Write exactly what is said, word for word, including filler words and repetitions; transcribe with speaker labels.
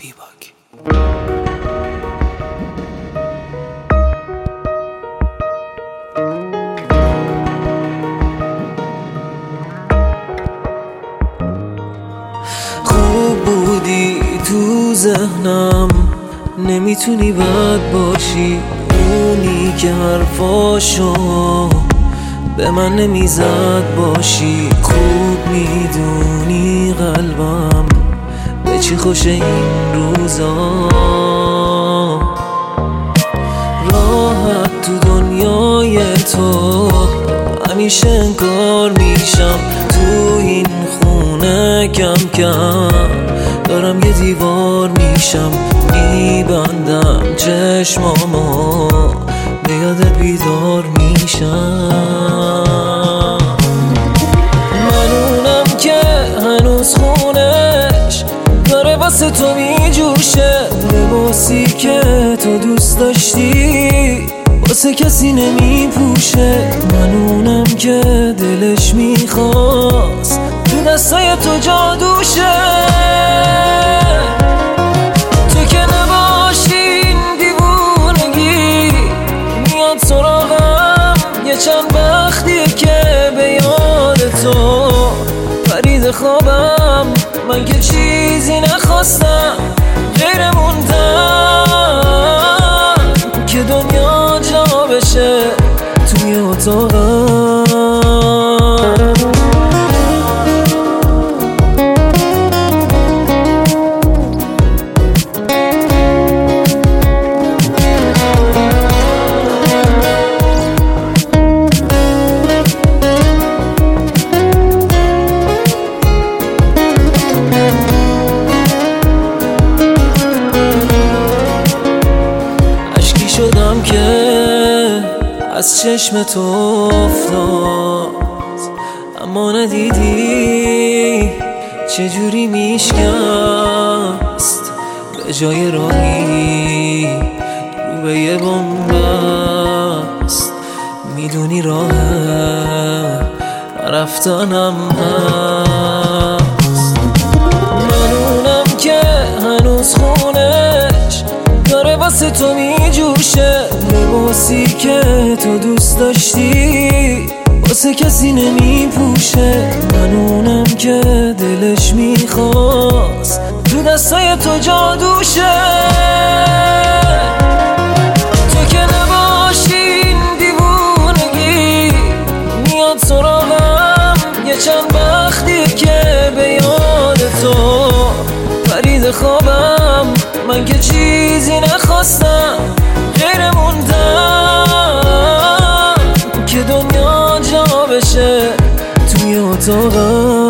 Speaker 1: دیباک. خوب بودی تو ذهنم، نمیتونی بد باشی. اونی که حرفاشو به من نمیزد باشی. خوب میدونی قلبم به چی خوش این روزا. راحت تو دنیای تو همیشه انکار میشم. تو این خونه کم کم دارم یه دیوار میشم. میبندم چشمامو به یادت بیدار میشم. من اونم که هنوز خونش داره واسه تو میجوشه. لباسی که تو دوست داشتی واسه کسی نمیپوشه. من اونم که دلش میخواست تو دستای تو جادوشه. تو که نباشین دیوونگی میاد سراغم. یه چند وقتیه که به یاد تو پرید خوابم. من که چیزی نخواستم غیر موندم که دنیا جا بشه توی اتاقم. شدم که از چشم تو افتاد، اما ندیدی چجوری میشکست. به جای راهی رو به یه بنبست. میدونی راه رفتنم هست. من اونم که هنوز خونش داره واسه تو میجوشه. لباسی که تو دوست داشتی واسه کسی نمیپوشه. من اونم که دلش میخواست تو دستای تو جادوشه. تو که نباشین دیوونگی میاد سراغم. یه چند وقتی که به یاد تو پرید خوابم. من که چیزی نخواستم غیر موندم که دنیا جا بشه توی اتاقم.